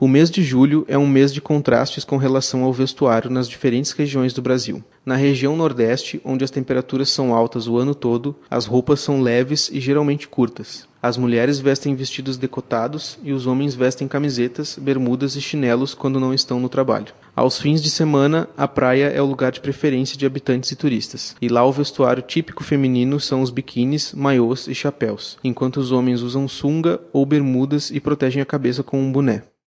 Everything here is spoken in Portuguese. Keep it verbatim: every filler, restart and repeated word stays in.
O mês de julho é um mês de contrastes com relação ao vestuário nas diferentes regiões do Brasil. Na região Nordeste, onde as temperaturas são altas o ano todo, as roupas são leves e geralmente curtas. As mulheres vestem vestidos decotados e os homens vestem camisetas, bermudas e chinelos quando não estão no trabalho. Aos fins de semana, a praia é o lugar de preferência de habitantes e turistas. E lá o vestuário típico feminino são os biquínis, maiôs e chapéus, enquanto os homens usam sunga ou bermudas e protegem a cabeça com um boné.